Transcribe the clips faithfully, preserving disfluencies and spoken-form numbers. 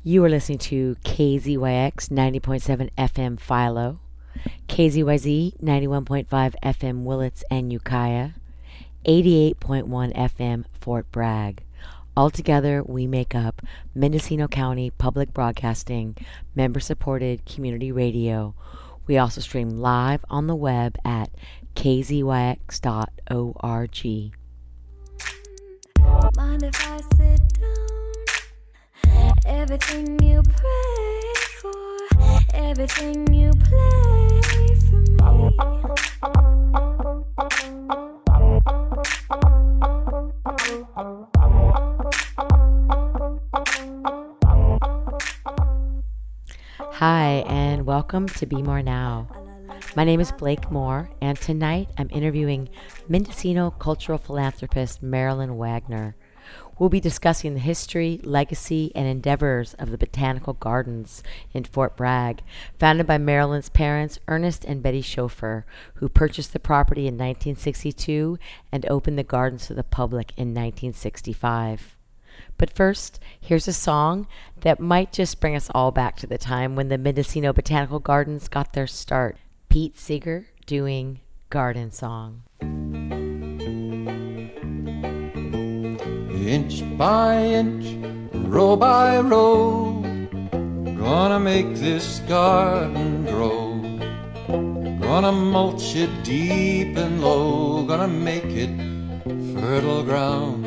You are listening to K Z Y X ninety point seven F M Philo, K Z Y Z ninety-one point five F M Willits and Ukiah, eighty-eight point one F M Fort Bragg. Altogether, we make up Mendocino County Public Broadcasting, member-supported community radio. We also stream live on the web at k z y x dot org. Mind if I sit down? Everything you pray for, everything you play for me. Hi, and welcome to Be More Now. My name is Blake Moore, and tonight I'm interviewing Mendocino cultural philanthropist Marilyn Wagner. We'll be discussing the history, legacy, and endeavors of the Botanical Gardens in Fort Bragg, founded by Marilyn's parents, Ernest and Betty Schofer, who purchased the property in nineteen sixty-two and opened the gardens to the public in nineteen sixty-five. But first, here's a song that might just bring us all back to the time when the Mendocino Botanical Gardens got their start. Pete Seeger doing Garden Song. Inch by inch, row by row, gonna make this garden grow. Gonna mulch it deep and low, gonna make it fertile ground.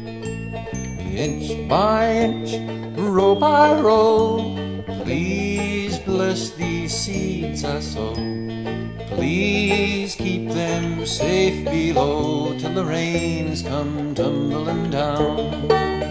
Inch by inch, row by row, please bless these seeds I sow. Please keep them safe below till the rains come tumbling down.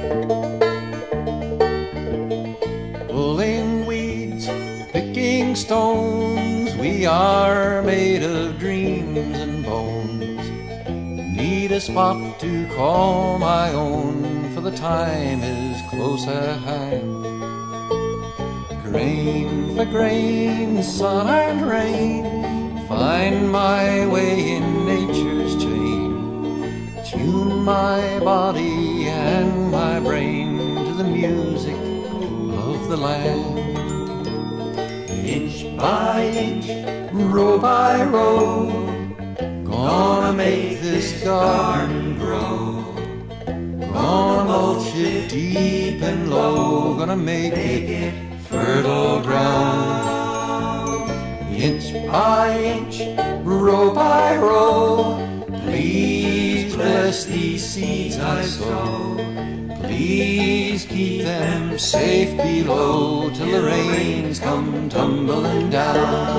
Pulling weeds, picking stones, we are made of dreams and bones. Need a spot to call my own, for the time is close at hand. Grain for grain, sun and rain, find my way in nature's chain. Tune my body and my brain to the music of the land. Inch by inch, row by row, gonna make this garden grow. Gonna mulch it deep and low, gonna make it fertile ground. Inch by inch, row by row, please bless these seeds I sow. Please keep them safe below till the rains come tumbling down.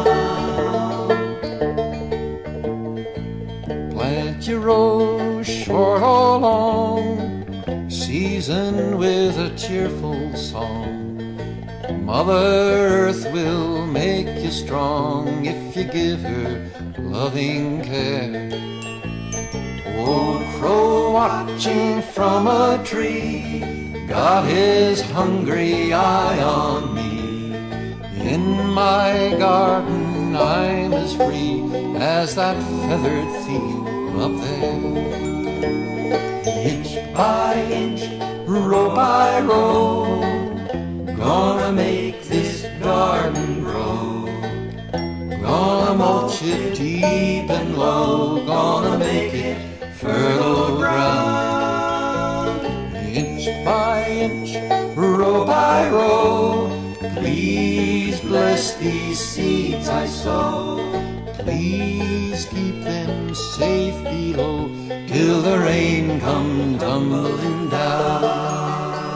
Plant your row short or long, seasoned with a cheerful song. Mother Earth will make you strong if you give her loving care. Old crow watching from a tree got his hungry eye on me. In my garden I'm as free as that feathered thief up there. Inch by inch, row by row, gonna make this garden grow. Gonna mulch it deep and low, gonna make it fertile ground. Inch by inch, row by row, please bless these seeds I sow. Please keep them safe below till the rain come tumbling down.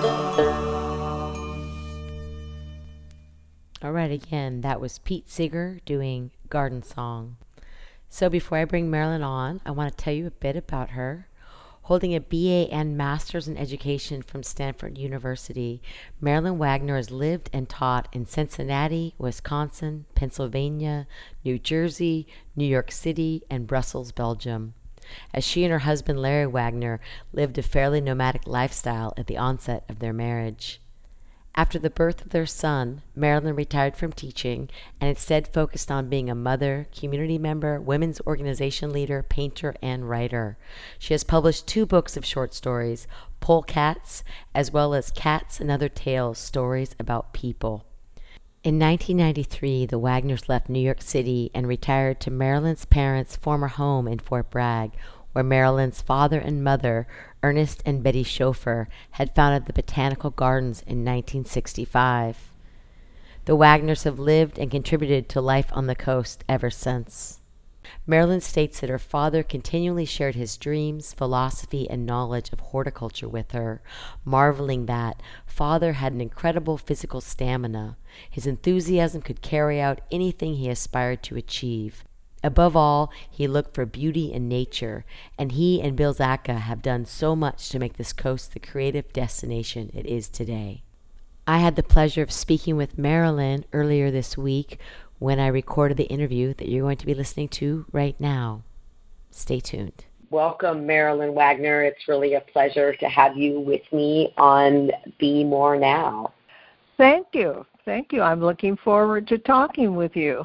All right, again, that was Pete Seeger doing Garden Song. So before I bring Marilyn on, I want to tell you a bit about her. Holding a B A and Master's in Education from Stanford University, Marilyn Wagner has lived and taught in Cincinnati, Wisconsin, Pennsylvania, New Jersey, New York City, and Brussels, Belgium. As she and her husband Larry Wagner lived a fairly nomadic lifestyle at the onset of their marriage. After the birth of their son, Marilyn retired from teaching and instead focused on being a mother, community member, women's organization leader, painter, and writer. She has published two books of short stories, Polecats, as well as Cats and Other Tales, stories about people. In nineteen ninety-three, the Wagners left New York City and retired to Marilyn's parents' former home in Fort Bragg, where Marilyn's father and mother, Ernest and Betty Schofer, had founded the Botanical Gardens in nineteen sixty-five. The Wagners have lived and contributed to life on the coast ever since. Marilyn states that her father continually shared his dreams, philosophy, and knowledge of horticulture with her, marveling that father had an incredible physical stamina. His enthusiasm could carry out anything he aspired to achieve. Above all, he looked for beauty in nature, and he and Bill Zaka have done so much to make this coast the creative destination it is today. I had the pleasure of speaking with Marilyn earlier this week when I recorded the interview that you're going to be listening to right now. Stay tuned. Welcome, Marilyn Wagner. It's really a pleasure to have you with me on Be More Now. Thank you. Thank you. I'm looking forward to talking with you.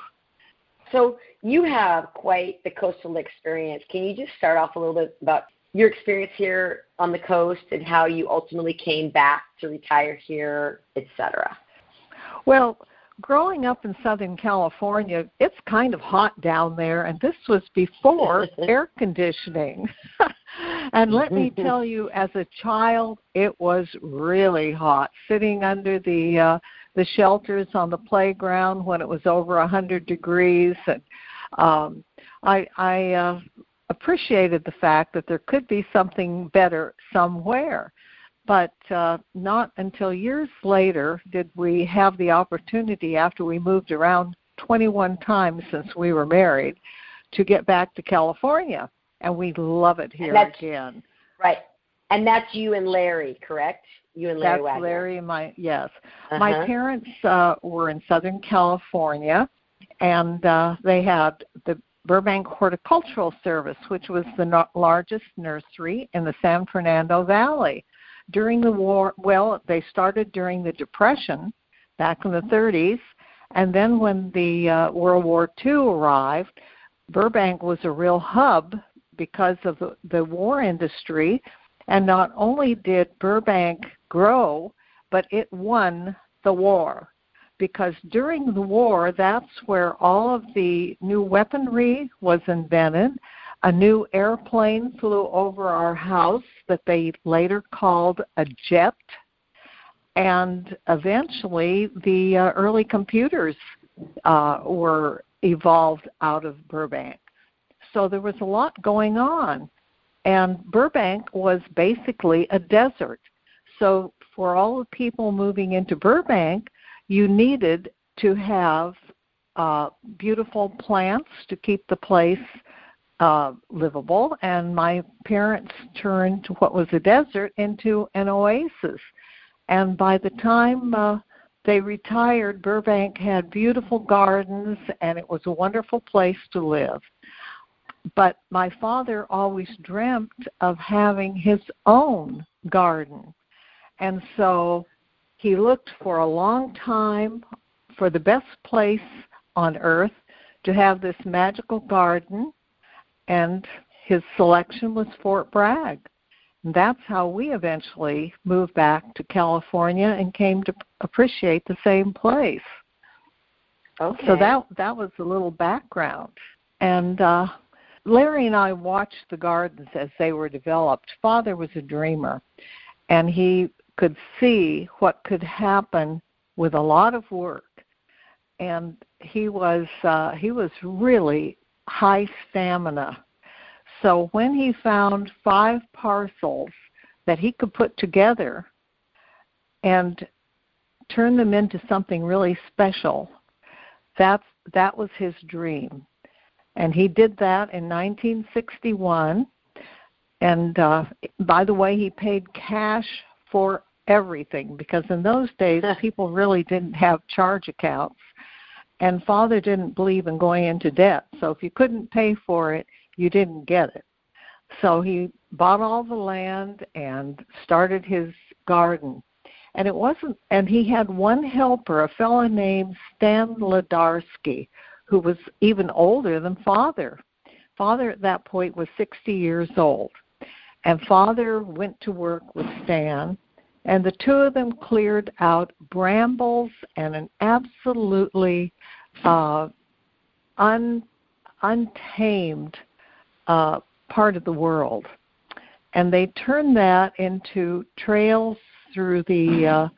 So you have quite the coastal experience. Can you just start off a little bit about your experience here on the coast and how you ultimately came back to retire here, et cetera? Well, growing up in Southern California, it's kind of hot down there, and this was before air conditioning. And let me tell you, as a child, it was really hot, sitting under the uh, the shelters on the playground when it was over one hundred degrees. And um, I, I uh, appreciated the fact that there could be something better somewhere. But uh, not until years later did we have the opportunity, after we moved around twenty-one times since we were married, to get back to California. And we love it here again. Right. And that's you and Larry, correct? You and Larry That's Wagner. Larry and my, yes. Uh-huh. My parents uh, were in Southern California, and uh, they had the Burbank Horticultural Service, which was the no- largest nursery in the San Fernando Valley. During the war, well, they started during the Depression back in the thirties, and then when the uh, World War Two arrived, Burbank was a real hub because of the, the war industry, and not only did Burbank grow, but it won the war, because during the war, that's where all of the new weaponry was invented. A new airplane flew over our house that they later called a jet, and eventually the uh, early computers uh, were evolved out of Burbank. So there was a lot going on, and Burbank was basically a desert. So for all the people moving into Burbank, you needed to have uh, beautiful plants to keep the place uh, livable, and my parents turned what was a desert into an oasis. And by the time uh, they retired, Burbank had beautiful gardens, and it was a wonderful place to live. But my father always dreamt of having his own garden. And so he looked for a long time for the best place on earth to have this magical garden, and his selection was Fort Bragg. And that's how we eventually moved back to California and came to appreciate the same place. Okay. So that that was a little background. And uh, Larry and I watched the gardens as they were developed. Father was a dreamer, and he could see what could happen with a lot of work. And he was uh, he was really high stamina. So when he found five parcels that he could put together and turn them into something really special, that's, that was his dream. And he did that in nineteen sixty-one. And uh, by the way, he paid cash for everything, because in those days people really didn't have charge accounts. And Father didn't believe in going into debt. So if you couldn't pay for it, you didn't get it. So he bought all the land and started his garden. And it wasn't, and he had one helper, a fellow named Stan Ledarsky, who was even older than Father. Father at that point was sixty years old. And Father went to work with Stan, and the two of them cleared out brambles and an absolutely uh, un, untamed uh, part of the world. And they turned that into trails through the uh,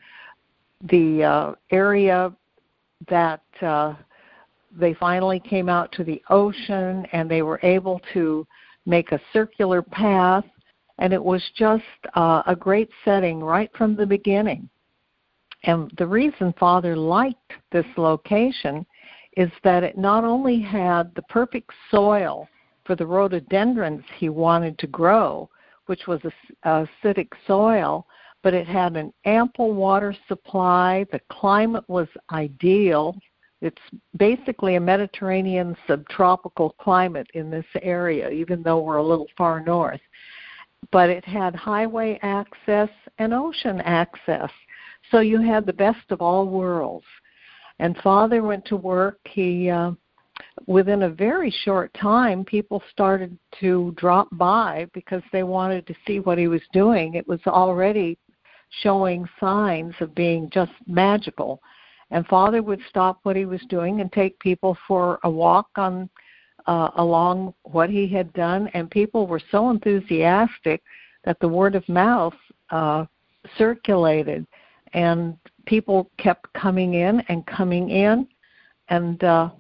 the uh, area that uh, they finally came out to the ocean, and they were able to make a circular path, and it was just uh, a great setting right from the beginning. And the reason Father liked this location is that it not only had the perfect soil for the rhododendrons he wanted to grow, which was a, a acidic soil, but it had an ample water supply. The climate was ideal. It's basically a Mediterranean subtropical climate in this area, even though we're a little far north. But it had highway access and ocean access. So you had the best of all worlds. And Father went to work. He, uh, within a very short time, people started to drop by because they wanted to see what he was doing. It was already showing signs of being just magical. And Father would stop what he was doing and take people for a walk on uh, along what he had done, and people were so enthusiastic that the word of mouth uh, circulated, and people kept coming in and coming in, and uh,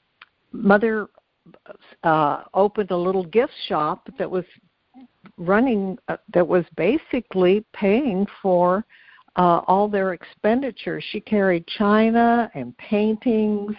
Mother uh, opened a little gift shop that was running, uh, that was basically paying for uh, all their expenditures. She carried china and paintings.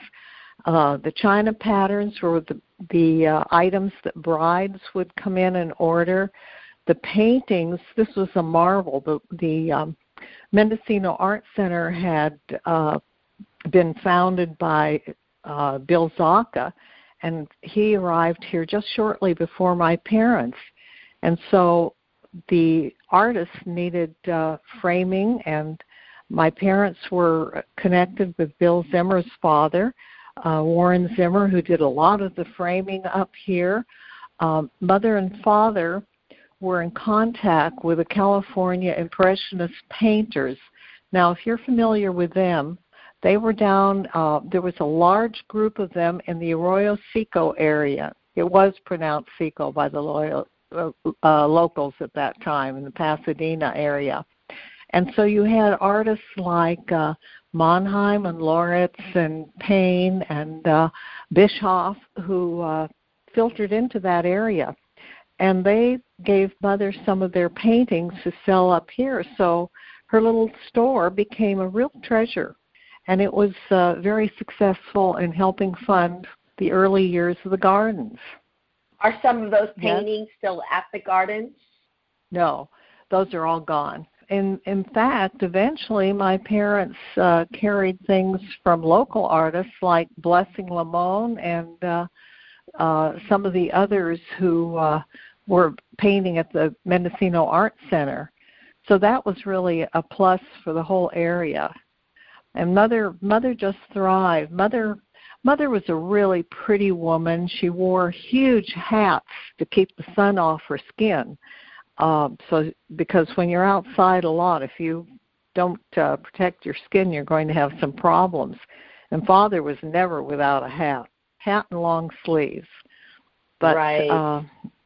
Uh, the china patterns were the, the uh, items that brides would come in and order. The paintings, this was a marvel. The, the um, Mendocino Art Center had uh, been founded by uh, Bill Zaka, and he arrived here just shortly before my parents. And so the artists needed uh, framing, and my parents were connected with Bill Zimmer's father, uh, Warren Zimmer, who did a lot of the framing up here. Um, Mother and Father were in contact with the California Impressionist painters. Now, if you're familiar with them, they were down, uh, there was a large group of them in the Arroyo Seco area. It was pronounced Seco by the loyal, uh, uh, locals at that time in the Pasadena area. And so you had artists like uh, Mannheim and Loritz and Payne and uh, Bischoff who uh, filtered into that area. And they gave Mother some of their paintings to sell up here. So her little store became a real treasure. And it was uh, very successful in helping fund the early years of the gardens. Are some of those Yes. paintings still at the gardens? No, those are all gone. In, in fact, eventually my parents uh, carried things from local artists like Blessing Lamone and uh, uh, some of the others who uh, were painting at the Mendocino Art Center. So that was really a plus for the whole area. And Mother, Mother just thrived. Mother, Mother was a really pretty woman. She wore huge hats to keep the sun off her skin. Uh, so because when you're outside a lot, if you don't uh, protect your skin, you're going to have some problems. And Father was never without a hat, hat and long sleeves. But right. uh,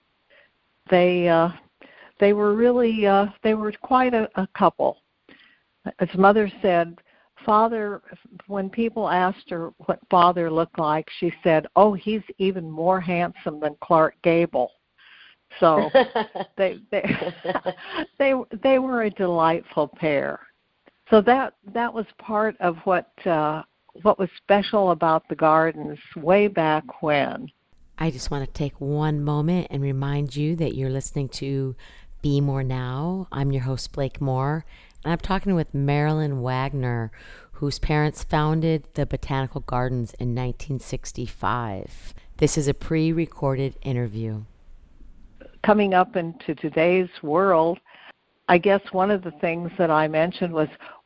they uh, they were really uh, they were quite a, a couple. As Mother said, Father, when people asked her what Father looked like, she said, "Oh, he's even more handsome than Clark Gable." So they they they they were a delightful pair. So that that was part of what uh, what was special about the gardens way back when. I just want to take one moment and remind you that you're listening to Be More Now. I'm your host, Blake Moore, and I'm talking with Marilyn Wagner, whose parents founded the Botanical Gardens in nineteen sixty-five. This is a pre-recorded interview. Coming up into today's world, I guess one of the things that I mentioned was,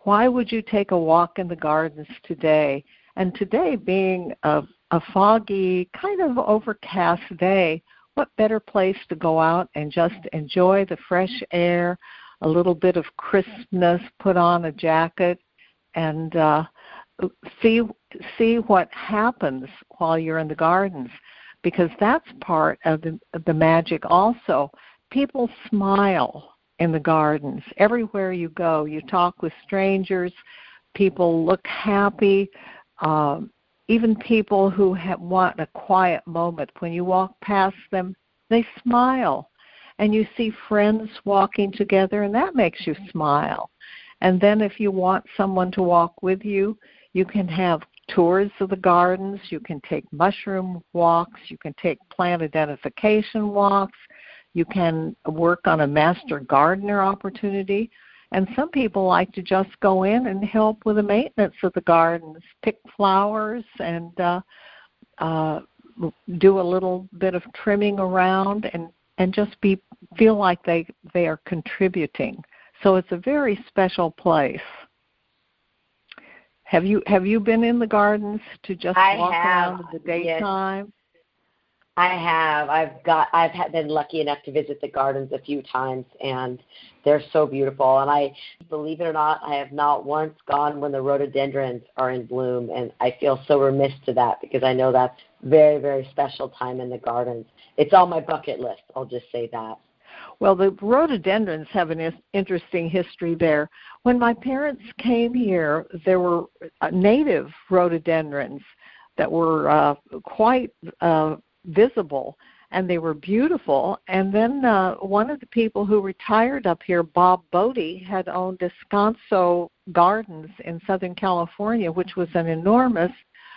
why would you take a walk in the gardens today? And today being a, a foggy, kind of overcast day, what better place to go out and just enjoy the fresh air, a little bit of crispness, put on a jacket, and uh, see see what happens while you're in the gardens, because that's part of the, of the magic also. People smile in the gardens. Everywhere you go, you talk with strangers, people look happy, um, even people who have, want a quiet moment. When you walk past them, they smile. And you see friends walking together, and that makes you smile. And then if you want someone to walk with you, you can have tours of the gardens, you can take mushroom walks, you can take plant identification walks, you can work on a master gardener opportunity. And some people like to just go in and help with the maintenance of the gardens, pick flowers and uh, uh, do a little bit of trimming around and, and just be feel like they, they are contributing. So it's a very special place. Have you have you been in the gardens to just I walk have, around in the daytime? Yes. I have. I've got. I've had, been lucky enough to visit the gardens a few times, and they're so beautiful. And I, believe it or not, I have not once gone when the rhododendrons are in bloom, and I feel so remiss to that because I know that's very, very special time in the gardens. It's on my bucket list. I'll just say that. Well, the rhododendrons have an interesting history there. When my parents came here, there were native rhododendrons that were uh, quite uh, visible, and they were beautiful. And then uh, one of the people who retired up here, Bob Bodie, had owned Descanso Gardens in Southern California, which was an enormous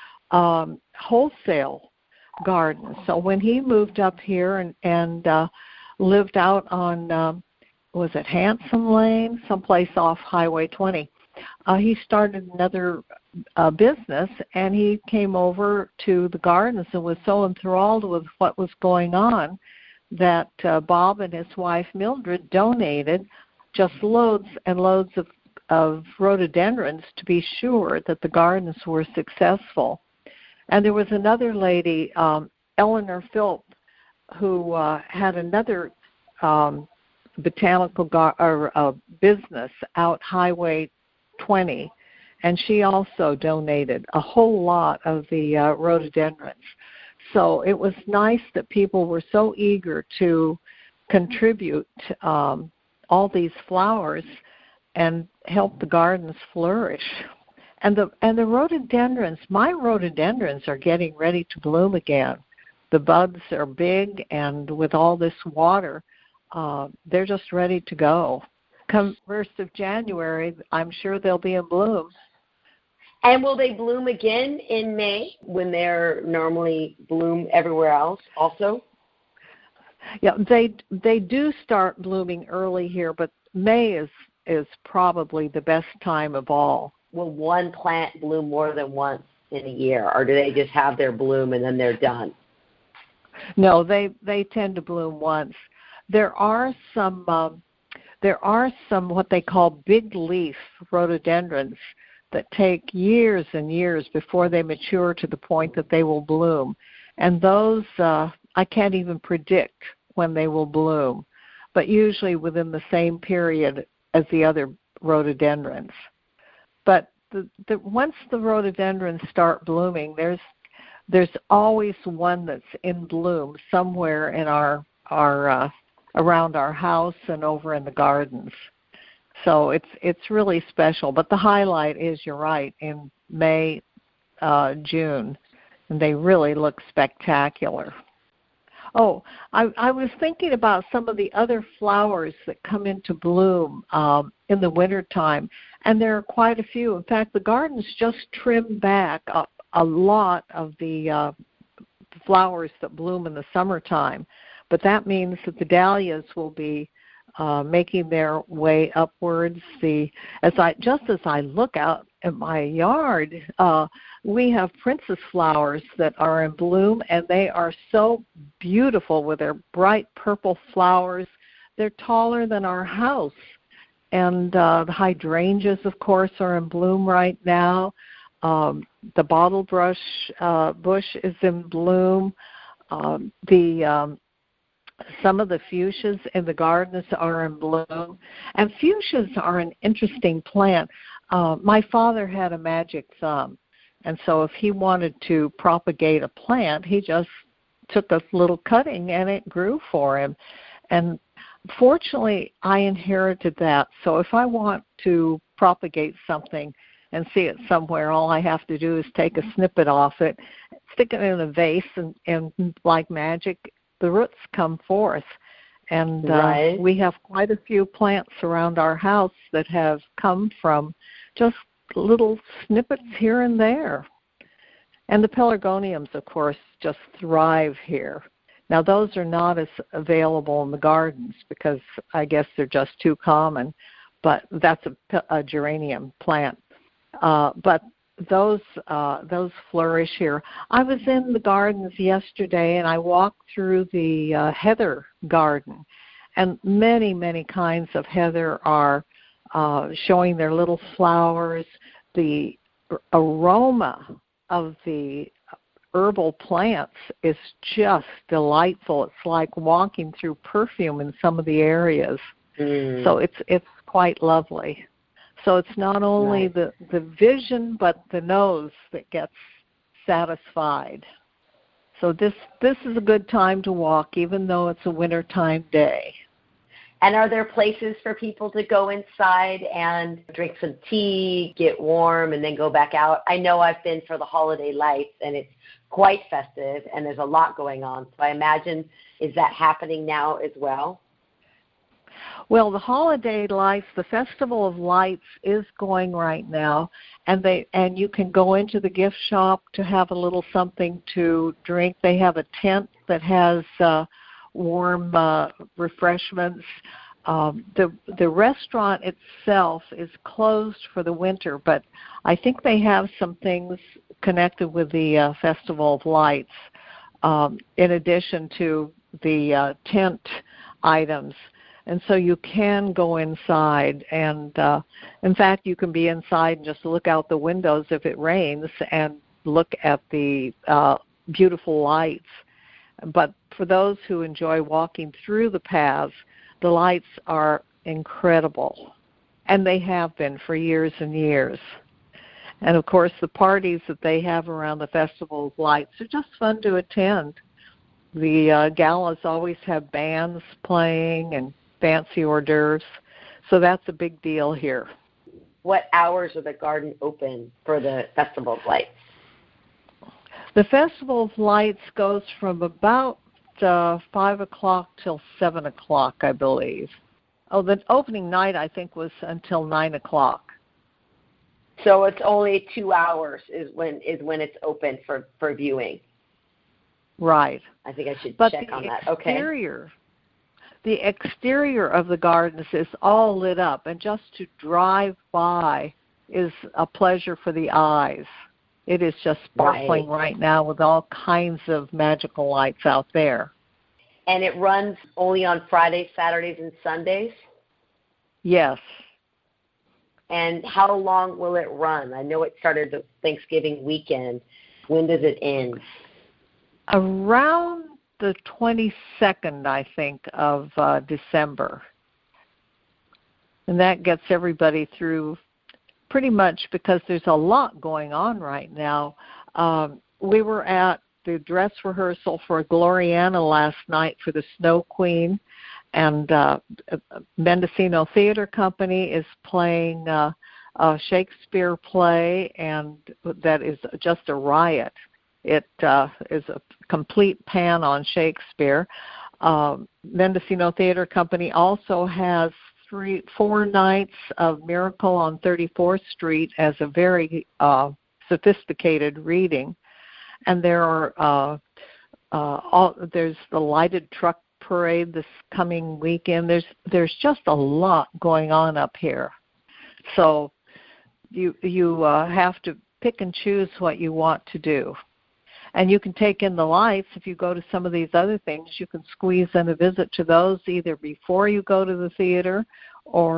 um, wholesale garden. So when he moved up here and, and uh, lived out on, um, was it Hanson Lane, someplace off Highway twenty, uh, he started another uh, business, and he came over to the gardens and was so enthralled with what was going on that uh, Bob and his wife Mildred donated just loads and loads of, of rhododendrons to be sure that the gardens were successful. And there was another lady, um, Eleanor Philp, who uh, had another um, botanical gar- or uh, business out Highway twenty, and she also donated a whole lot of the uh, rhododendrons. So it was nice that people were so eager to contribute um, all these flowers and help the gardens flourish. And the and the rhododendrons, my rhododendrons are getting ready to bloom again. The buds are big, and with all this water, uh, they're just ready to go. Come first of January, I'm sure they'll be in bloom. And will they bloom again in May when they're normally bloom everywhere else also? Yeah, they they do start blooming early here, but May is, is probably the best time of all. Will one plant bloom more than once in a year, or do they just have their bloom and then they're done? No, they they tend to bloom once. There are some um, there are some what they call big leaf rhododendrons that take years and years before they mature to the point that they will bloom, and those uh, I can't even predict when they will bloom, but usually within the same period as the other rhododendrons. But the, the, once the rhododendrons start blooming, there's there's always one that's in bloom somewhere in our our uh, around our house and over in the gardens. So it's it's really special. But the highlight is, you're right, in May, uh, June, and they really look spectacular. Oh, I, I was thinking about some of the other flowers that come into bloom um, in the wintertime, and there are quite a few. In fact, the gardens just trimmed back a, a lot of the uh, flowers that bloom in the summertime, but that means that the dahlias will be uh, making their way upwards. The as I just as I look out at my yard, uh, we have princess flowers that are in bloom, and they are so beautiful with their bright purple flowers. They're taller than our house, and uh, the hydrangeas, of course, are in bloom right now. Um, the bottle brush uh, bush is in bloom. Um, the um, some of the fuchsias in the gardens are in bloom, and fuchsias are an interesting plant. Uh, my father had a magic thumb, and so if he wanted to propagate a plant, he just took a little cutting and it grew for him. And fortunately, I inherited that. So if I want to propagate something and see it somewhere, all I have to do is take a snippet off it, stick it in a vase, and, and like magic, the roots come forth. And uh, right. we have quite a few plants around our house that have come from just little snippets here and there. And the pelargoniums, of course, just thrive here. Now, those are not as available in the gardens because I guess they're just too common, but that's a, a geranium plant. Uh, but those uh, those flourish here. I was in the gardens yesterday, and I walked through the uh, heather garden, and many, many kinds of heather are uh, showing their little flowers. The aroma of the herbal plants is just delightful. It's like walking through perfume in some of the areas. Mm. So it's it's quite lovely. So it's not only Right. the, the vision, but the nose that gets satisfied. So this this is a good time to walk, even though it's a wintertime day. And are there places for people to go inside and drink some tea, get warm, and then go back out? I know I've been for the holiday lights, and it's quite festive, and there's a lot going on. So I imagine, is that happening now as well? Well, the holiday lights, the Festival of Lights is going right now, and they and you can go into the gift shop to have a little something to drink. They have a tent that has uh, warm uh, refreshments. Um, the the restaurant itself is closed for the winter, but I think they have some things connected with the uh, Festival of Lights, um, in addition to the uh, tent items. And so you can go inside, and uh, in fact, you can be inside and just look out the windows if it rains and look at the uh, beautiful lights. But for those who enjoy walking through the paths, the lights are incredible, and they have been for years and years. And, of course, the parties that they have around the Festival of Lights are just fun to attend. The uh, galas always have bands playing and fancy hors d'oeuvres, so that's a big deal here. What hours are the garden open for the Festival of Lights? The Festival of Lights goes from about uh, five o'clock till seven o'clock, I believe. Oh, the opening night, I think, was until nine o'clock. So it's only two hours is when is when it's open for, for viewing. Right. I think I should but check the on that. Exterior, Okay. The exterior of the gardens is all lit up, and just to drive by is a pleasure for the eyes. It is just sparkling right, right now with all kinds of magical lights out there. And it runs only on Fridays, Saturdays, and Sundays? Yes. And how long will it run? I know it started the Thanksgiving weekend. When does it end? Around the twenty-second, I think, of uh, December. And that gets everybody through pretty much because there's a lot going on right now. Um, we were at the dress rehearsal for Gloriana last night for the Snow Queen, and uh, Mendocino Theater Company is playing uh, a Shakespeare play, and that is just a riot. It uh, is a complete pan on Shakespeare. Um, Mendocino Theater Company also has three, four nights of Miracle on thirty-fourth Street as a very uh, sophisticated reading, and there are uh, uh, all, there's the lighted truck parade this coming weekend. There's there's just a lot going on up here, so you you uh, have to pick and choose what you want to do. And you can take in the lights. If you go to some of these other things, you can squeeze in a visit to those either before you go to the theater or uh,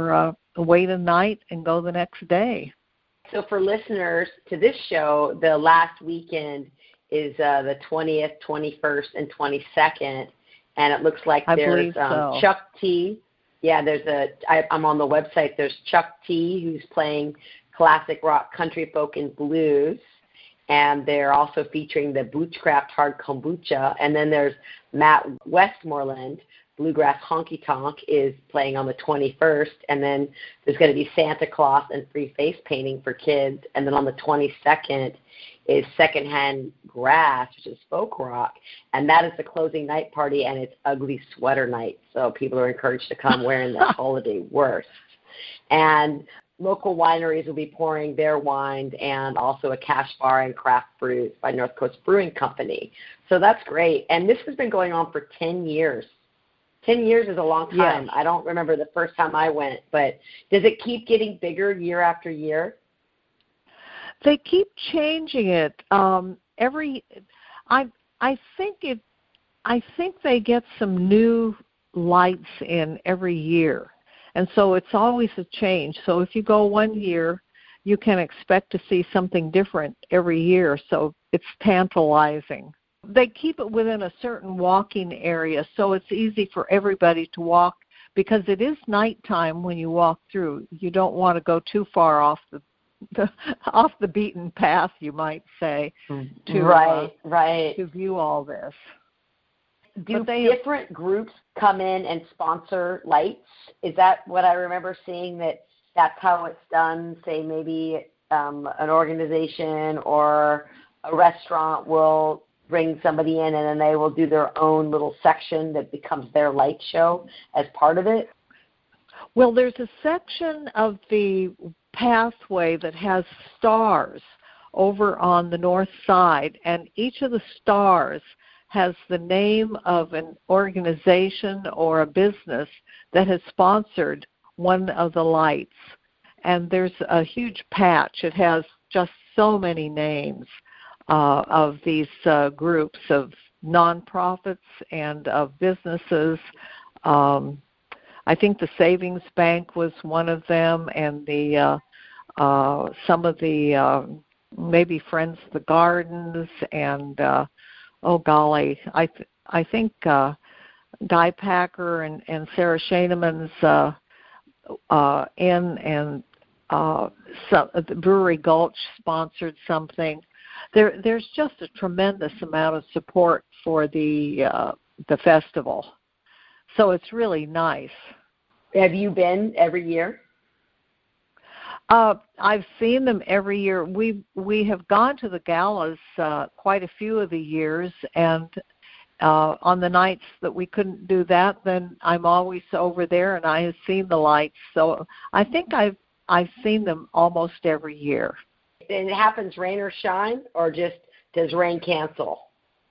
wait a night and go the next day. So for listeners to this show, the last weekend is uh, the twentieth, twenty-first, and twenty-second, and it looks like I there's um, so. Chuck T. Yeah, there's a. I, I'm on the website. There's Chuck T. who's playing classic rock, country folk, and blues, and they're also featuring the Boochcraft Hard Kombucha. And then there's Matt Westmoreland, Bluegrass Honky Tonk, is playing on the twenty-first, and then there's going to be Santa Claus and free face painting for kids. And then on the twenty-second is Secondhand Grass, which is folk rock, and that is the closing night party, and it's ugly sweater night, so people are encouraged to come wearing their holiday worst. And local wineries will be pouring their wines, and also a cash bar and craft brews by North Coast Brewing Company. So that's great, and this has been going on for ten years. Ten years is a long time. Yes. I don't remember the first time I went, but does it keep getting bigger year after year? They keep changing it. Um, every, I I think it, I think they get some new lights in every year, and so it's always a change. So if you go one year, you can expect to see something different every year. So it's tantalizing. They keep it within a certain walking area, so it's easy for everybody to walk because it is nighttime when you walk through. You don't want to go too far off the The, off the beaten path, you might say, to right, uh, right. to view all this. Do they, different groups come in and sponsor lights? Is that what I remember seeing, that that's how it's done? Say maybe um, an organization or a restaurant will bring somebody in, and then they will do their own little section that becomes their light show as part of it? Well, there's a section of the pathway that has stars over on the north side, and each of the stars has the name of an organization or a business that has sponsored one of the lights. And there's a huge patch. It has just so many names uh, of these uh, groups of nonprofits and of businesses. Um, I think the Savings Bank was one of them, and the uh, uh, some of the uh, maybe Friends of the Gardens, and uh, oh golly, I th- I think uh, Guy Packer and, and Sarah Scheineman's uh, uh, Inn and uh, some, the Brewery Gulch sponsored something. There there's just a tremendous amount of support for the uh, the festival. So it's really nice. Have you been every year? Uh, I've seen them every year. We we have gone to the galas uh, quite a few of the years, and uh, on the nights that we couldn't do that, then I'm always over there, and I have seen the lights. So I think I've I've seen them almost every year. And it happens rain or shine, or just does rain cancel?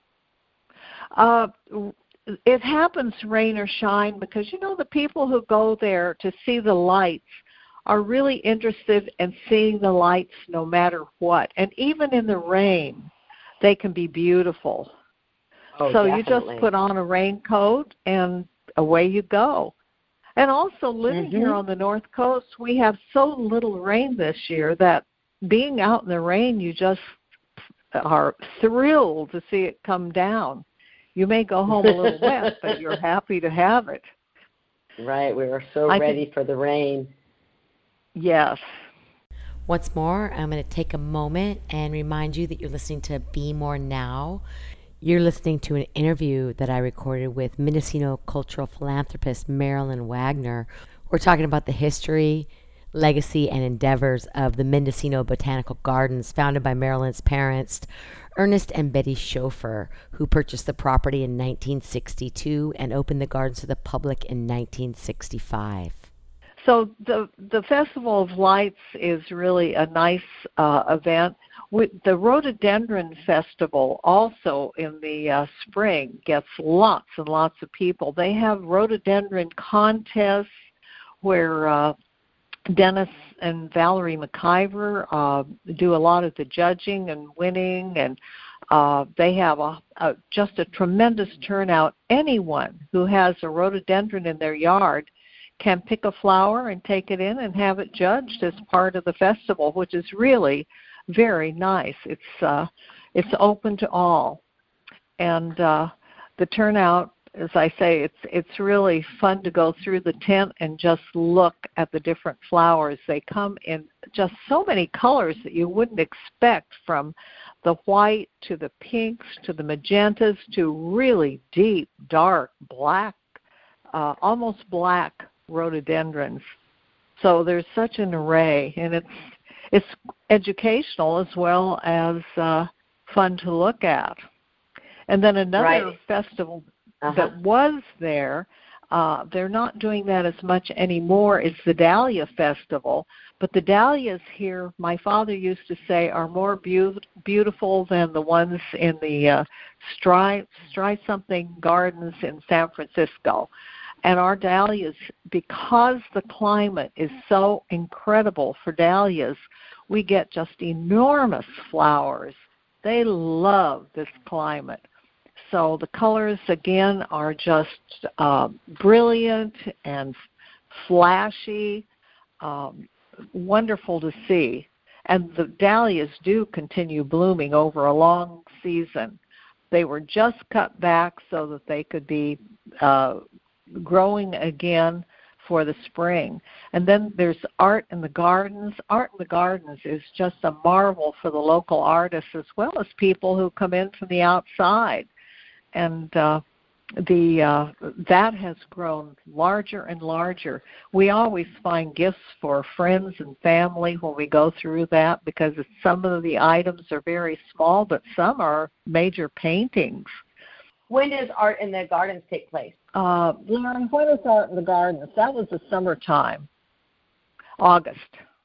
Uh, It happens rain or shine because, you know, the people who go there to see the lights are really interested in seeing the lights no matter what. And even in the rain, they can be beautiful. Oh, so definitely. You just put on a raincoat and away you go. And also living mm-hmm. here on the North Coast, we have so little rain this year that being out in the rain, you just are thrilled to see it come down. You may go home a little wet, but you're happy to have it. Right. We were so I ready think, for the rain. Yes. Once more, I'm going to take a moment and remind you that you're listening to Be More Now. You're listening to an interview that I recorded with Mendocino cultural philanthropist Marilyn Wagner. We're talking about the history, legacy, and endeavors of the Mendocino Botanical Gardens, founded by Marilyn's parents, Ernest and Betty Schofer, who purchased the property in nineteen sixty-two and opened the gardens to the public in nineteen sixty-five. So the the Festival of Lights is really a nice uh, event. With the Rhododendron Festival also in the uh, spring gets lots and lots of people. They have rhododendron contests where uh, Dennis and Valerie McIver uh, do a lot of the judging and winning, and uh, they have a, a, just a tremendous turnout. Anyone who has a rhododendron in their yard can pick a flower and take it in and have it judged as part of the festival, which is really very nice. It's uh, it's open to all, and uh, the turnout, as I say, it's it's really fun to go through the tent and just look at the different flowers. They come in just so many colors that you wouldn't expect, from the white to the pinks to the magentas to really deep, dark, black, uh, almost black rhododendrons. So there's such an array, and it's it's educational as well as uh, fun to look at. And then another Right. festival Uh-huh. that was there, uh, they're not doing that as much anymore, is the Dahlia Festival. But the dahlias here, my father used to say, are more be- beautiful than the ones in the uh, Stry, Stry Something Gardens in San Francisco. And our dahlias, because the climate is so incredible for dahlias, we get just enormous flowers. They love this climate. So the colors, again, are just uh, brilliant and flashy, um, wonderful to see. And the dahlias do continue blooming over a long season. They were just cut back so that they could be uh, growing again for the spring. And then there's Art in the Gardens. Art in the Gardens is just a marvel for the local artists as well as people who come in from the outside. And uh, the uh, that has grown larger and larger. We always find gifts for friends and family when we go through that, because some of the items are very small, but some are major paintings. When does Art in the Gardens take place? Uh, Lauren, when is Art in the Gardens? That was the summertime, August.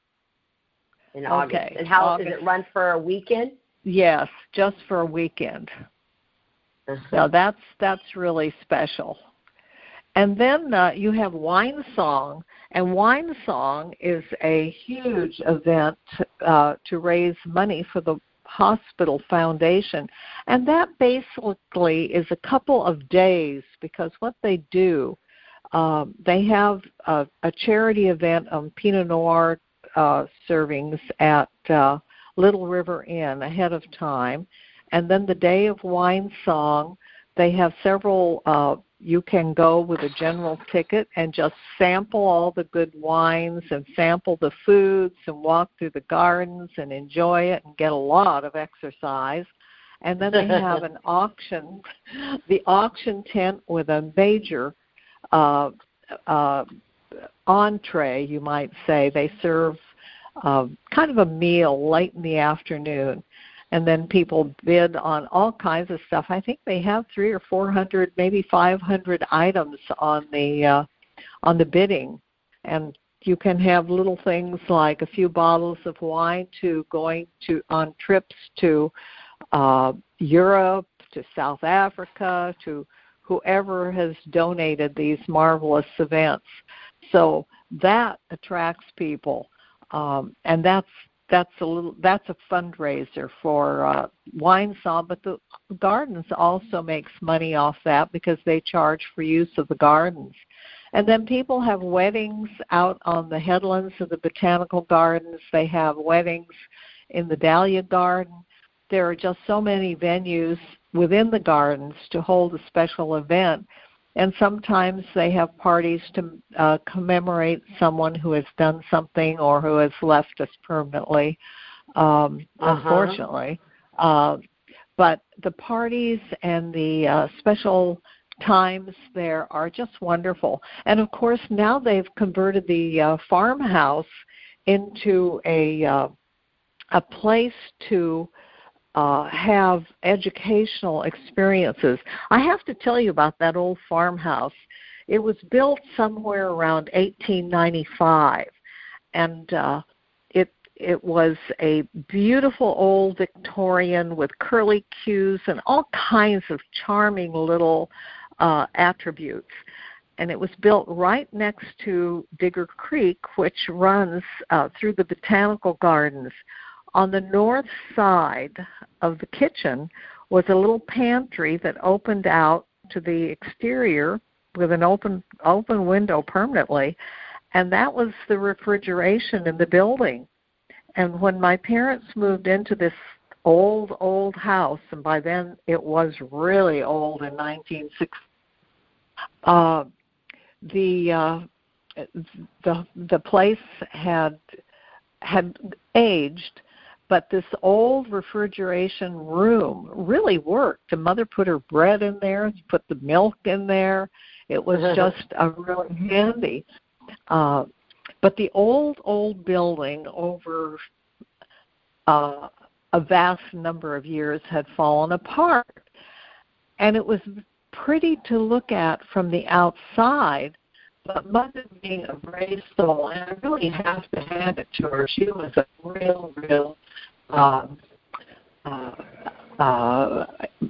In August. Okay, And how August. does it run for a weekend? Yes, just for a weekend. Uh-huh. So that's that's really special. And then uh, you have Wine Song, and Wine Song is a huge event uh, to raise money for the hospital foundation. And that basically is a couple of days, because what they do, uh, they have a, a charity event on Pinot Noir uh, servings at uh, Little River Inn ahead of time. And then the day of Wine Song, they have several, uh, you can go with a general ticket and just sample all the good wines and sample the foods and walk through the gardens and enjoy it and get a lot of exercise. And then they have an auction, the auction tent with a major uh, uh, entree, you might say. They serve uh, kind of a meal late in the afternoon. And then people bid on all kinds of stuff. I think they have three or four hundred, maybe five hundred items on the uh, on the bidding, and you can have little things like a few bottles of wine to going to on trips to uh, Europe, to South Africa, to whoever has donated these marvelous events. So that attracts people, um, and that's. That's a little. That's a fundraiser for uh, Wine Song, but the gardens also makes money off that because they charge for use of the gardens. And then people have weddings out on the headlands of the botanical gardens. They have weddings in the Dahlia Garden. There are just so many venues within the gardens to hold a special event. And sometimes they have parties to uh, commemorate someone who has done something or who has left us permanently, um, Uh-huh. unfortunately. Uh, but the parties and the uh, special times there are just wonderful. And, of course, now they've converted the uh, farmhouse into a, uh, a place to Uh, have educational experiences. I have to tell you about that old farmhouse. It was built somewhere around eighteen ninety-five, and uh, it it was a beautiful old Victorian with curly cues and all kinds of charming little uh, attributes. And it was built right next to Digger Creek, which runs uh, through the botanical gardens. On the north side of the kitchen was a little pantry that opened out to the exterior with an open open window permanently, and that was the refrigeration in the building. And when my parents moved into this old, old house, and by then it was really old in nineteen sixty, uh, the uh, the the place had had aged, but this old refrigeration room really worked. The mother put her bread in there, put the milk in there. It was just a really handy. Uh, but the old, old building over uh, a vast number of years had fallen apart. And it was pretty to look at from the outside, but Mother being a brave soul, and I really have to hand it to her, she was a real, real um, uh, uh,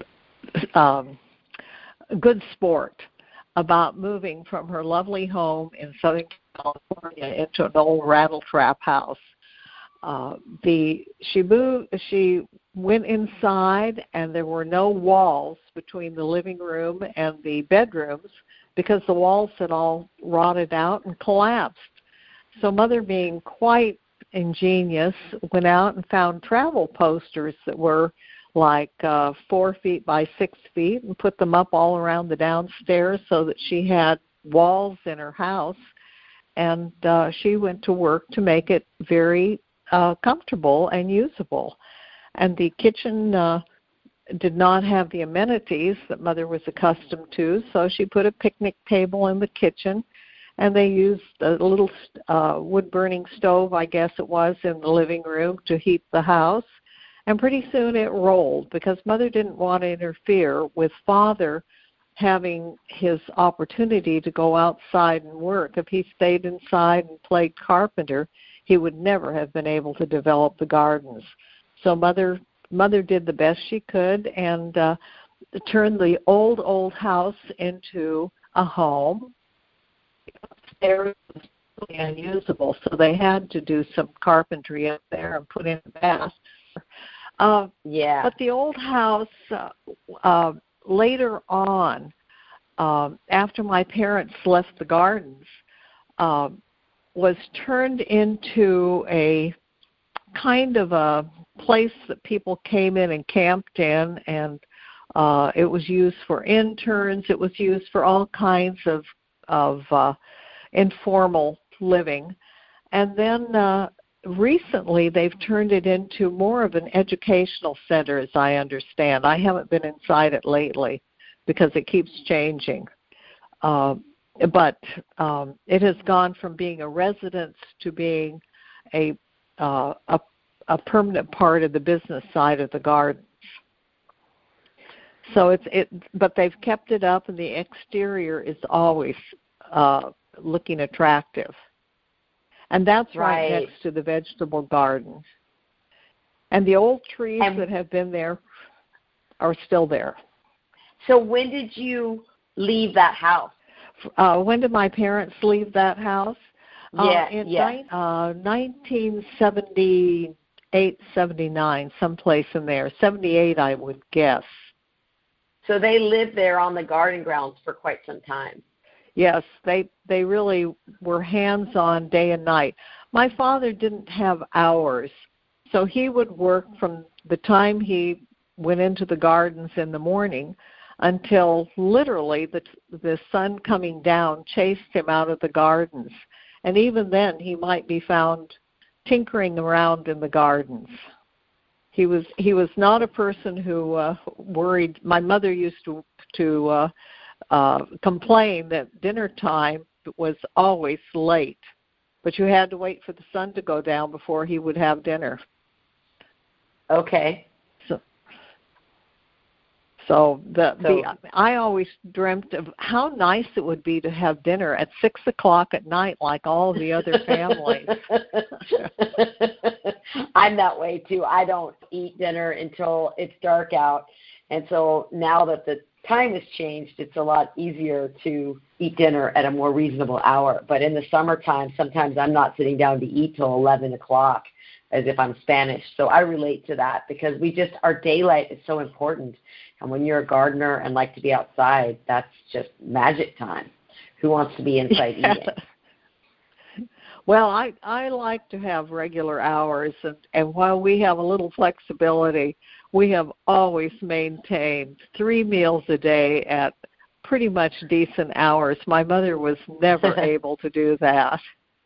um, good sport about moving from her lovely home in Southern California into an old rattle-trap house. Uh, the she moved. She went inside, and there were no walls between the living room and the bedrooms because the walls had all rotted out and collapsed. So Mother, being quite ingenious, went out and found travel posters that were like uh, four feet by six feet and put them up all around the downstairs so that she had walls in her house. And uh, she went to work to make it very uh, comfortable and usable. And the kitchen uh, did not have the amenities that Mother was accustomed to, so she put a picnic table in the kitchen, and they used a little uh, wood-burning stove, I guess it was, in the living room to heat the house. And pretty soon it rolled because Mother didn't want to interfere with Father having his opportunity to go outside and work. If he stayed inside and played carpenter, he would never have been able to develop the gardens. So Mother Mother did the best she could and uh, turned the old, old house into a home. Upstairs was really unusable, so they had to do some carpentry up there and put in a bath. Uh, yeah. But the old house, uh, uh, later on, uh, after my parents left the gardens, uh, was turned into a kind of a place that people came in and camped in, and uh, it was used for interns. It was used for all kinds of, of uh, informal living. And then uh, recently they've turned it into more of an educational center, as I understand. I haven't been inside it lately because it keeps changing. Uh, but um, it has gone from being a residence to being a, uh, a a permanent part of the business side of the gardens. So it's it, but they've kept it up, and the exterior is always uh, looking attractive. And that's right. right next to the vegetable garden. And the old trees and, that have been there are still there. So when did you leave that house? Uh, when did my parents leave that house? Yeah, uh, in yeah. Ni- uh, nineteen seventy-eight, seventy-nine, someplace in there. seventy-eight, I would guess. So they lived there on the garden grounds for quite some time. Yes, they they really were hands-on day and night. My father didn't have hours, so he would work from the time he went into the gardens in the morning until literally the the sun coming down chased him out of the gardens. And even then, he might be found tinkering around in the gardens. He was he was not a person who uh, worried. My mother used to to uh, uh, complain that dinner time was always late, but you had to wait for the sun to go down before he would have dinner. Okay. So, so the, so the I always dreamt of how nice it would be to have dinner at six o'clock at night, like all the other families. I'm that way too. I don't eat dinner until it's dark out, and so now that the time has changed, it's a lot easier to eat dinner at a more reasonable hour. But in the summertime, sometimes I'm not sitting down to eat till eleven o'clock, as if I'm Spanish. So I relate to that because we just, our daylight is so important. And when you're a gardener and like to be outside, that's just magic time. who wants to be inside yeah. eating. Well, I, I like to have regular hours, and, and while we have a little flexibility, we have always maintained three meals a day at pretty much decent hours. My mother was never able to do that.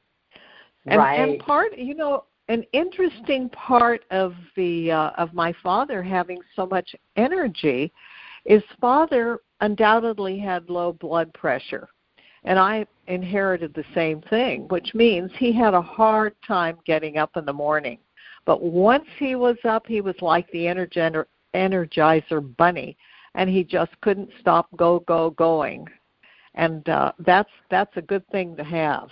And, right. and part, you know, an interesting part of the uh, of my father having so much energy is father undoubtedly had low blood pressure. And I inherited the same thing, which means he had a hard time getting up in the morning. But once he was up, he was like the Energizer, Energizer bunny, and he just couldn't stop go, go, going. And uh, that's that's a good thing to have.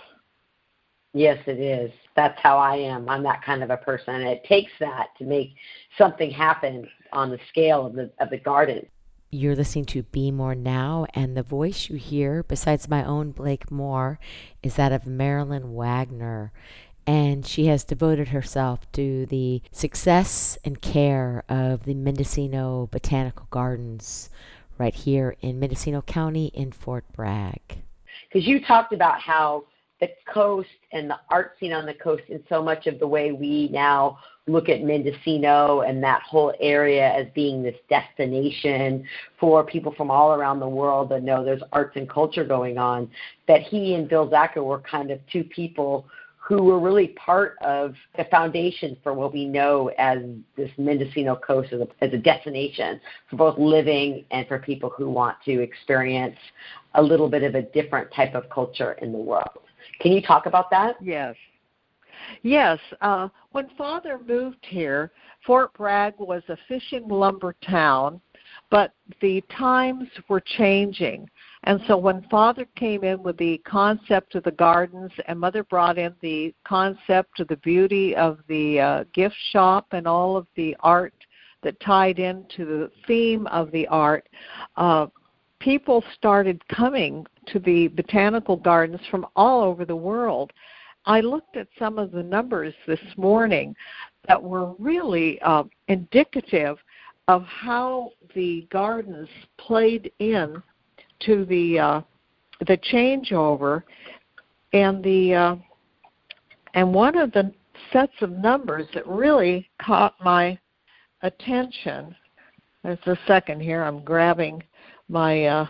Yes, it is. That's how I am. I'm that kind of a person. And it takes that to make something happen on the scale of the of the garden. You're listening to Be More Now, and the voice you hear, besides my own Blake Moore, is that of Marilyn Wagner. And she has devoted herself to the success and care of the Mendocino Botanical Gardens right here in Mendocino County in Fort Bragg. Because you talked about how the coast and the art scene on the coast and so much of the way we now look at Mendocino and that whole area as being this destination for people from all around the world that know there's arts and culture going on, that he and Bill Zacher were kind of two people who were really part of the foundation for what we know as this Mendocino coast as a, as a destination for both living and for people who want to experience a little bit of a different type of culture in the world. Can you talk about that? Yes. Yes. Uh, when Father moved here, Fort Bragg was a fishing lumber town, but the times were changing. And so when Father came in with the concept of the gardens and Mother brought in the concept of the beauty of the uh, gift shop and all of the art that tied into the theme of the art, uh, people started coming to the botanical gardens from all over the world. I looked at some of the numbers this morning that were really uh, indicative of how the gardens played in to the uh, the changeover, and the uh, and one of the sets of numbers that really caught my attention. There's a second here. I'm grabbing my uh,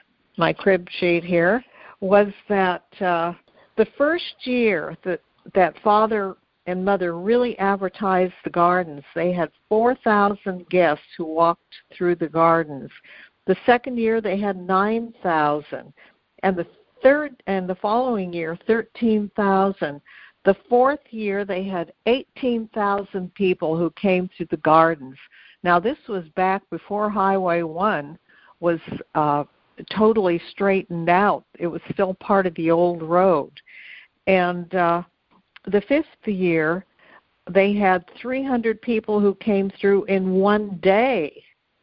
my crib sheet here. Was that uh, the first year that that Father and Mother really advertised the gardens? They had four thousand guests who walked through the gardens. The second year they had nine thousand, and the third and the following year thirteen thousand. The fourth year they had eighteen thousand people who came to the gardens. Now this was back before Highway one was uh, totally straightened out. It was still part of the old road. And uh, the fifth year they had three hundred people who came through in one day.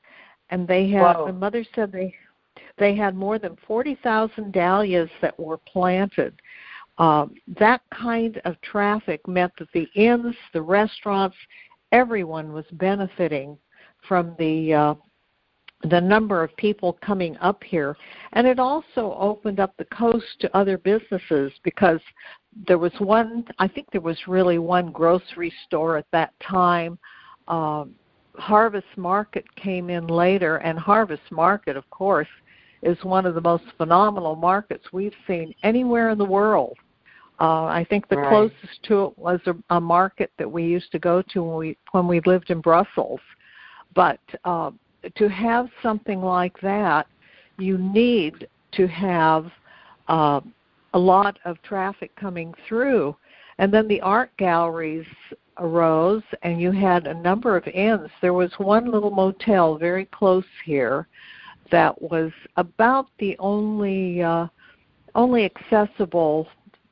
And they had, Whoa. The mother said they they had more than forty thousand dahlias that were planted. Um, that kind of traffic meant that the inns, the restaurants, everyone was benefiting from the uh, the number of people coming up here. And it also opened up the coast to other businesses, because there was one, I think there was really one grocery store at that time. Um, Harvest Market came in later, and Harvest Market, of course, is one of the most phenomenal markets we've seen anywhere in the world. Uh, I think the right. closest to it was a, a market that we used to go to when we when we lived in Brussels. But uh, to have something like that, you need to have uh, a lot of traffic coming through. And then the art galleries arose, and you had a number of inns. There was one little motel very close here that was about the only uh, only accessible,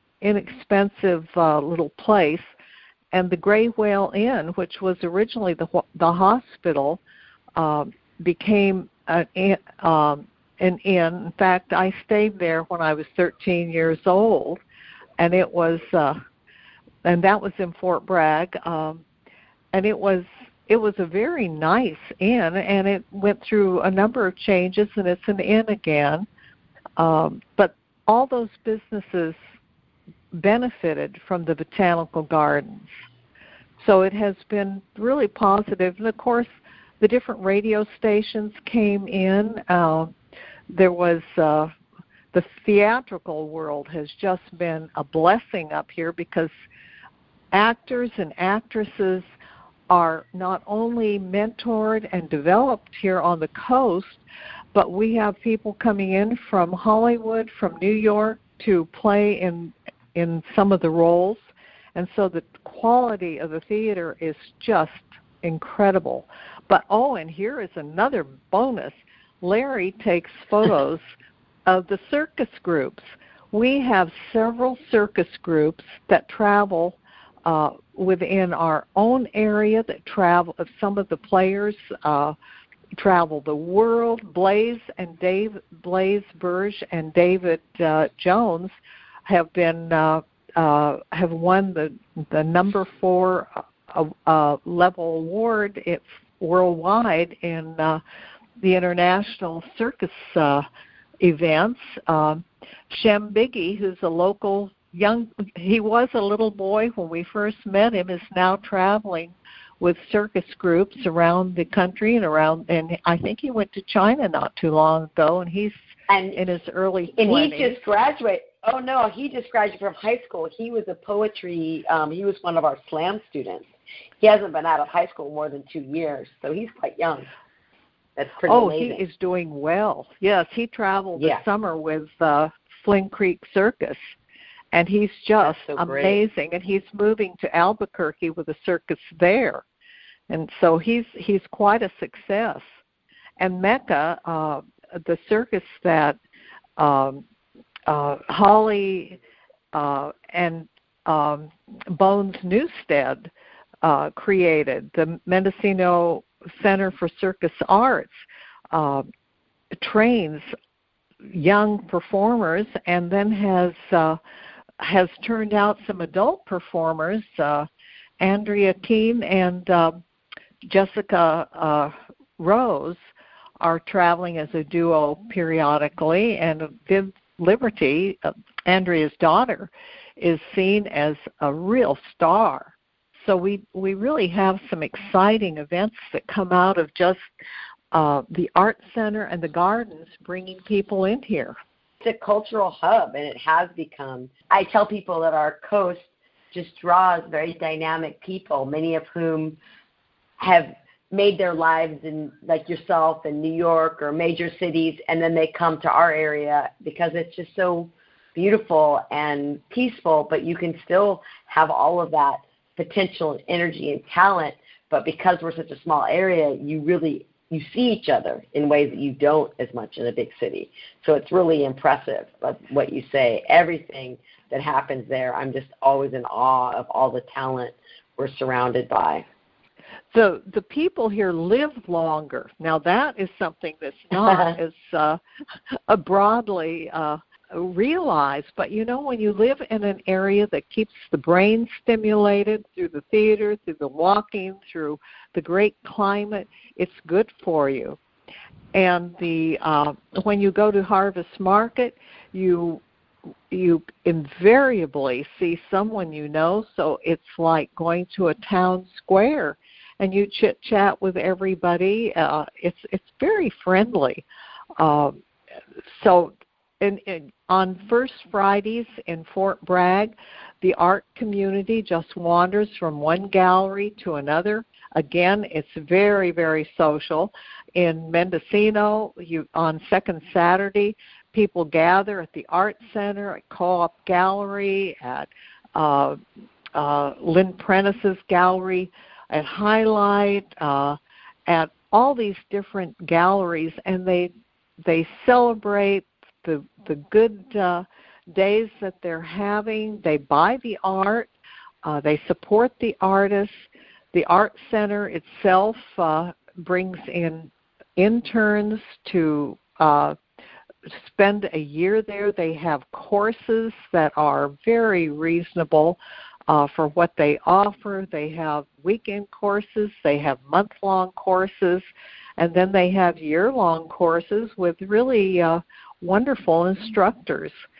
inexpensive uh, little place. And the Gray Whale Inn, which was originally the the hospital, uh, became an inn, um, an inn. In fact, I stayed there when I was thirteen years old, and it was. Uh, And that was in Fort Bragg, um, and it was it was a very nice inn, and it went through a number of changes, and it's an inn again. Um, but all those businesses benefited from the botanical gardens. So it has been really positive. And, of course, the different radio stations came in. Uh, there was uh, the theatrical world has just been a blessing up here because actors and actresses are not only mentored and developed here on the coast, but we have people coming in from Hollywood, from New York to play in in some of the roles. And so the quality of the theater is just incredible. But, oh, and here is another bonus. Larry takes photos of the circus groups. We have several circus groups that travel uh, within our own area, that travel, some of the players uh, travel the world. Blaze and Dave, Blaze Burge and David uh, Jones have been uh, uh, have won the the number four uh, uh, level award it's worldwide in uh, the international circus uh, events. Um, Shem Biggie, who's a local young, he was a little boy when we first met him, is now traveling with circus groups around the country and around, and I think he went to China not too long ago, and he's and, in his early and twenties. And he just graduated. Oh, no, he just graduated from high school. He was a poetry, um, he was one of our slam students. He hasn't been out of high school more than two years, so he's quite young. That's pretty oh, amazing. He is doing well. Yes, he traveled yeah. this summer with uh, Fling Creek Circus, and he's just so amazing. Great. And he's moving to Albuquerque with a circus there, and so he's he's quite a success. And Mecca, uh, the circus that um, uh, Holly uh, and um, Bones Newstead uh, created, the Mendocino Center for Circus Arts, uh, trains young performers and then has uh, has turned out some adult performers. Uh, Andrea Keene and uh, Jessica uh, Rose are traveling as a duo periodically, and Viv Liberty, uh, Andrea's daughter, is seen as a real star. So we, we really have some exciting events that come out of just uh, the art center and the gardens bringing people in here. It's a cultural hub, and it has become. I tell people that our coast just draws very dynamic people, many of whom have made their lives in, like yourself, in New York or major cities, and then they come to our area because it's just so beautiful and peaceful, but you can still have all of that potential and energy and talent, but because we're such a small area, you really you see each other in ways that you don't as much in a big city. So it's really impressive what you say. Everything that happens there, I'm just always in awe of all the talent we're surrounded by. The the people here live longer. Now that is something that's not as uh, broadly uh, realized, but you know, when you live in an area that keeps the brain stimulated through the theater, through the walking, through the great climate, it's good for you. And the uh, when you go to Harvest Market, you you invariably see someone you know, so it's like going to a town square and you chit chat with everybody. Uh, it's it's very friendly. Uh, so in, in, on First Fridays in Fort Bragg, the art community just wanders from one gallery to another. Again, it's very, very social. In Mendocino, you, on Second Saturday, people gather at the Art Center, at Co-op Gallery, at uh, uh, Lynn Prentice's gallery, at Highlight, uh, at all these different galleries, and they they celebrate the the good uh, days that they're having. They buy the art, uh, they support the artists. The Art Center itself uh, brings in interns to uh, spend a year there. They have courses that are very reasonable uh, for what they offer. They have weekend courses, they have month-long courses, and then they have year-long courses with really uh, wonderful instructors.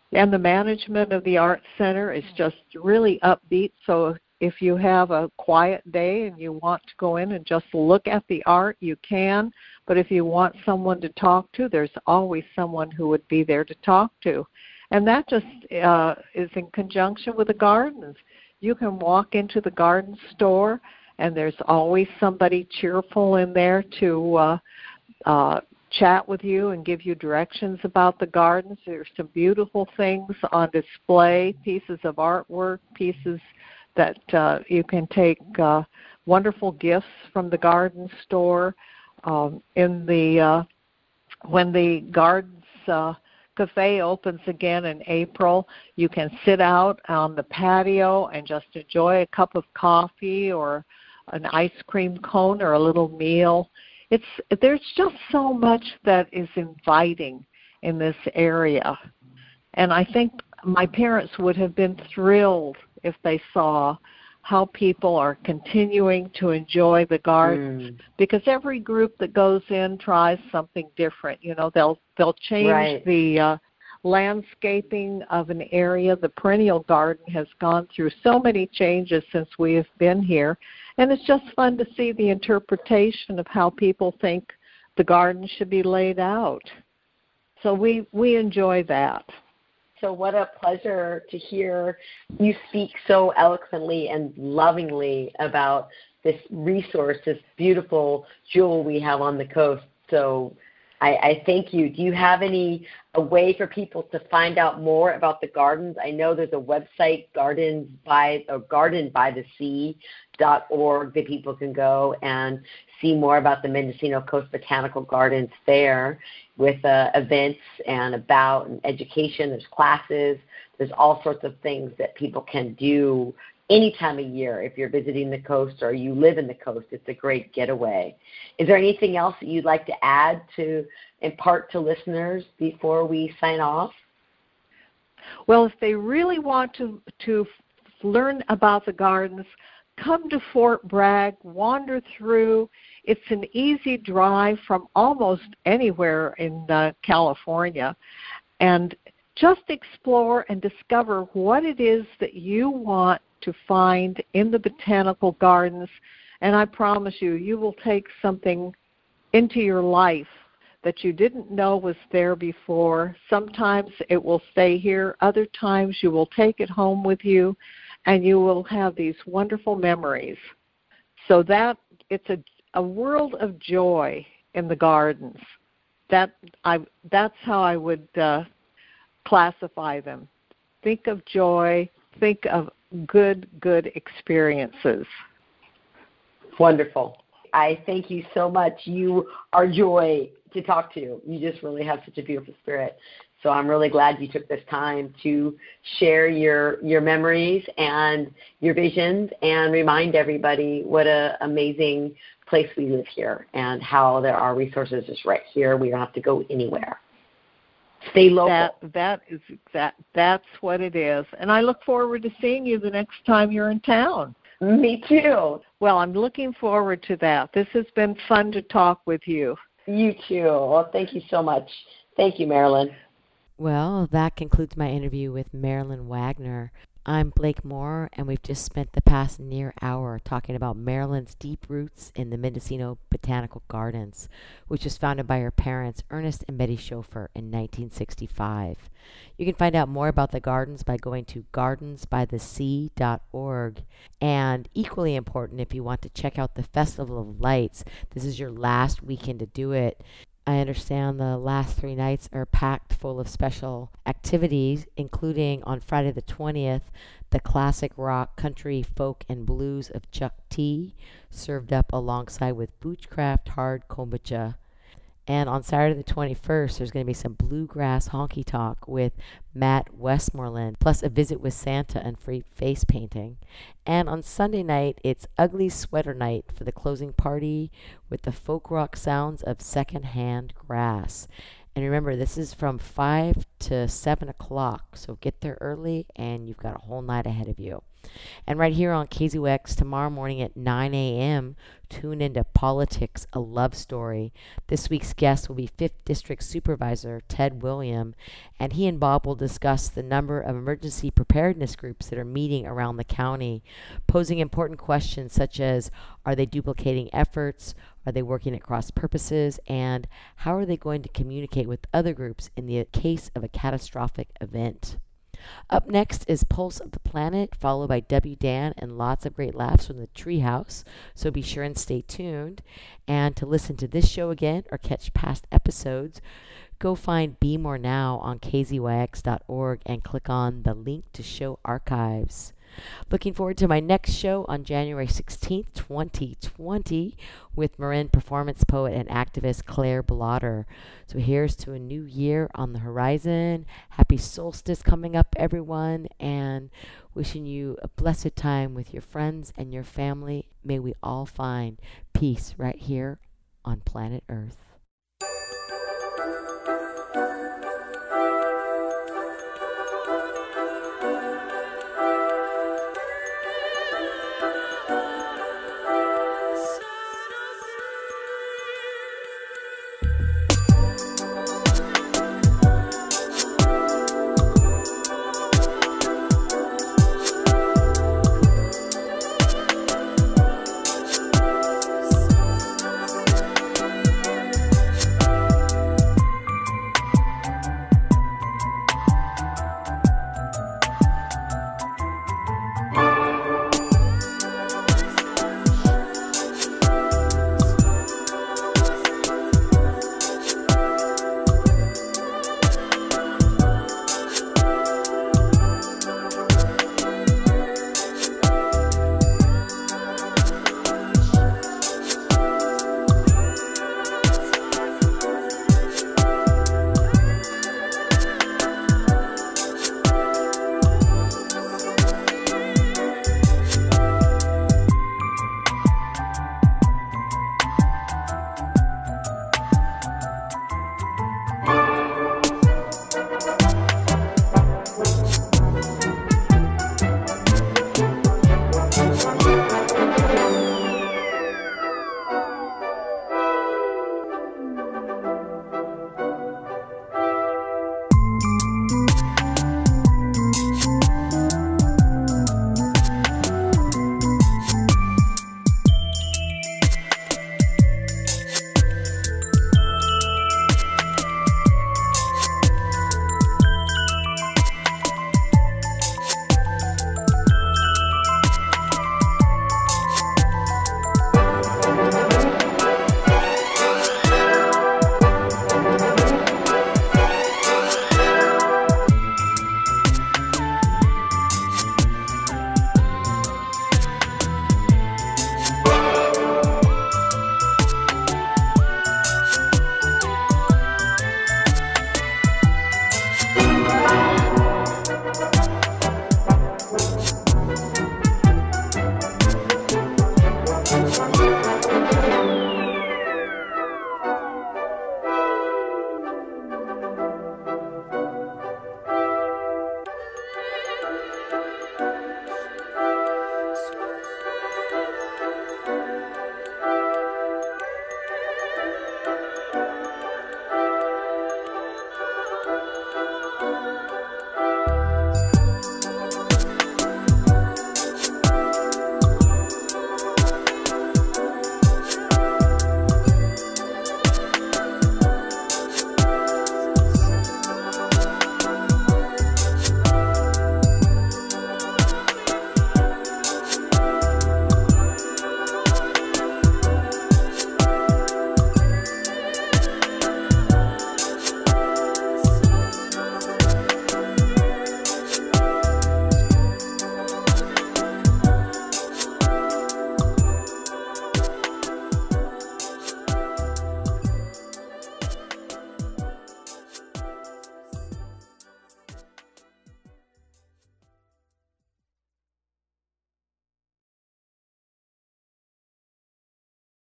And the management of the Art Center is just really upbeat. So if you have a quiet day and you want to go in and just look at the art, you can. But if you want someone to talk to, there's always someone who would be there to talk to. And that just uh, is in conjunction with the gardens. You can walk into the garden store, and there's always somebody cheerful in there to uh, uh, chat with you and give you directions about the gardens. There's some beautiful things on display, pieces of artwork, pieces that uh, you can take, uh, wonderful gifts from the garden store. Um, in the uh, when the gardens uh, cafe opens again in April, you can sit out on the patio and just enjoy a cup of coffee or an ice cream cone or a little meal. It's there's just so much that is inviting in this area. And I think my parents would have been thrilled if they saw how people are continuing to enjoy the garden, mm. because every group that goes in tries something different. You know, they'll they'll change right. the uh, landscaping of an area. The perennial garden has gone through so many changes since we have been here. And it's just fun to see the interpretation of how people think the garden should be laid out. So we, we enjoy that. So what a pleasure to hear you speak so eloquently and lovingly about this resource, this beautiful jewel we have on the coast. So I, I thank you. Do you have any a way for people to find out more about the gardens? I know there's a website, Gardens by or Garden by the Sea dot org, that people can go and see more about the Mendocino Coast Botanical Gardens there, with uh, events and about and education. There's classes. There's all sorts of things that people can do any time of year. If you're visiting the coast or you live in the coast, it's a great getaway. Is there anything else that you'd like to add to impart to listeners before we sign off? Well, if they really want to, to learn about the gardens, come to Fort Bragg, wander through. It's an easy drive from almost anywhere in uh, California. And just explore and discover what it is that you want to find in the botanical gardens. And I promise you, you will take something into your life that you didn't know was there before. Sometimes it will stay here. Other times you will take it home with you, and you will have these wonderful memories. So that it's a, a world of joy in the gardens. That I that's how I would uh, classify them. Think of joy. Think of good, good experiences. Wonderful. I thank you so much. You are joy to talk to. You just really have such a beautiful spirit. So I'm really glad you took this time to share your your memories and your visions and remind everybody what an amazing place we live here and how there are resources just right here. We don't have to go anywhere. Stay local. That, that is exact, that's what it is. And I look forward to seeing you the next time you're in town. Me too. Well, I'm looking forward to that. This has been fun to talk with you. You too. Well, thank you so much. Thank you, Marilyn. Well, that concludes my interview with Marilyn Wagner. I'm Blake Moore, and we've just spent the past near hour talking about Marilyn's deep roots in the Mendocino Botanical Gardens, which was founded by her parents, Ernest and Betty Schofer, in nineteen sixty-five. You can find out more about the gardens by going to gardens by the sea dot org. And equally important, if you want to check out the Festival of Lights, this is your last weekend to do it. I understand the last three nights are packed full of special activities, including on Friday the twentieth, the classic rock, country, folk, and blues of Chuck T, served up alongside with Boochcraft Hard Kombucha. And on Saturday the twenty-first, there's going to be some bluegrass honky tonk with Matt Westmoreland, plus a visit with Santa and free face painting. And on Sunday night, it's Ugly Sweater Night for the closing party with the folk rock sounds of Secondhand Grass. And remember, this is from five to seven o'clock, so get there early and you've got a whole night ahead of you. And right here on K Z Y X tomorrow morning at nine a.m., tune into Politics, a Love Story. This week's guest will be fifth District Supervisor Ted William, and he and Bob will discuss the number of emergency preparedness groups that are meeting around the county, posing important questions such as, are they duplicating efforts? Are they working at cross purposes? And how are they going to communicate with other groups in the case of a catastrophic event? Up next is Pulse of the Planet, followed by W. Dan and lots of great laughs from the Treehouse. So be sure and stay tuned. And to listen to this show again or catch past episodes, go find Be More Now on k z y x dot org and click on the link to show archives. Looking forward to my next show on January sixteenth, twenty twenty with Marin performance poet and activist Claire Blotter. So here's to a new year on the horizon. Happy solstice coming up, everyone, and wishing you a blessed time with your friends and your family. May we all find peace right here on planet Earth.